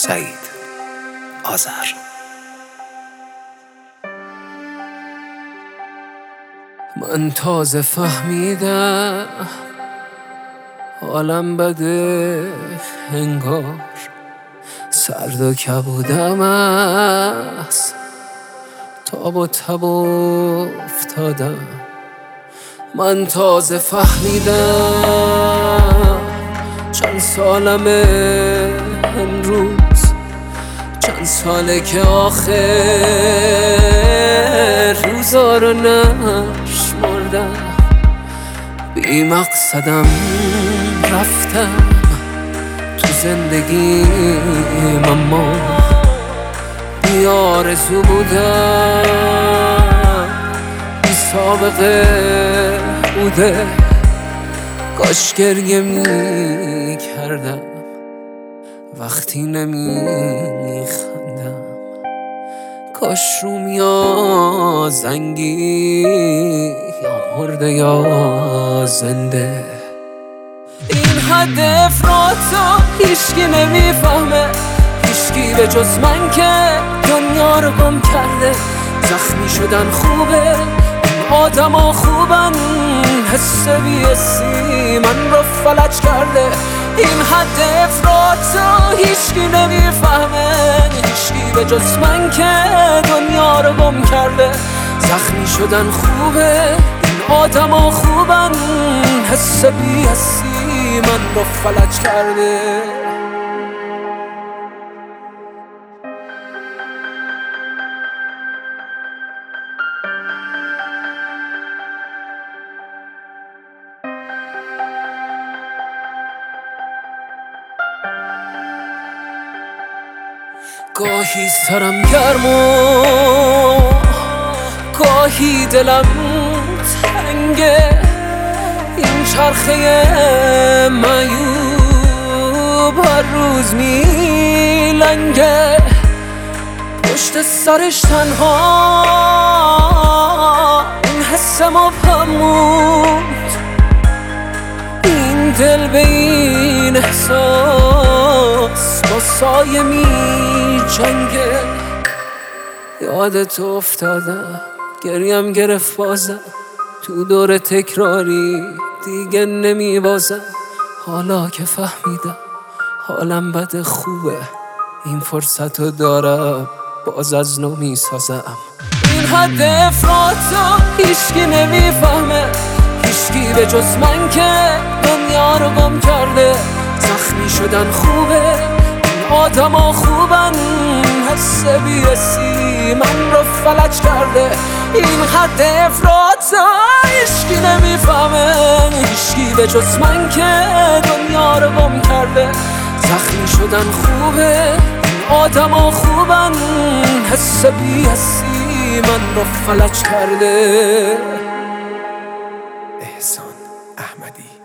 سعید آذر. من تازه فهمیدم حالم بده، انگار سرد و کبودم از تاب و تب افتادم. من تازه فهمیدم چند سالمه امروز، چند ساله که آخر روزا رو نشمردم. بی مقصدم رفتم تو زندگیم، اما بی آرزو بودم، بی سابقه بوده. کاش گریه می کردم وقتی نمی خندم، کاش رومیا زنگی یا مرده یا زنده. این حد افراطو هیچکی نمیفهمه، هیچکی به جز من که دنیا رو گم کرده. زخمی شدن خوبه، این آدم ها خوبن، حس بی‌حسی من رو فلج کرده. این حد افراطو هیچکی نمیفهمه، هیچکی به جز من که دنیا رو گم کرده. زخمی شدن خوبه، این آدم ها خوبن، حس بی‌حسی من رو فلج کرده. گاهی سرم گرم و گاهی دلم تنگه، این چرخه معیوب هر روز میلنگه. پشت سرش تنها این حس مبهم، این دل به این احساس با سایه می جنگه. یادت افتادم گریم گرفت بازم، تو دور تکراری دیگه نمی بازم. حالا که فهمیدم حالم بده خوبه، این فرصت رو دارم باز از نو می سازم. این حد افراطو هیچکی نمیفهمه، هیچکی به جز من که دنیا رو گم کرده. زخمی شدن خوبه، این آدم ها خوبن، حس بی‌حسی من رو فلج کرده. این حد افراطو هیچکی نمیفهمه، هیچکی به جز من که دنیا رو گم کرده. زخمی شدن خوبه، این آدم ها خوبن، حس بی‌حسی من رو فلج کرده. احسان احمدی.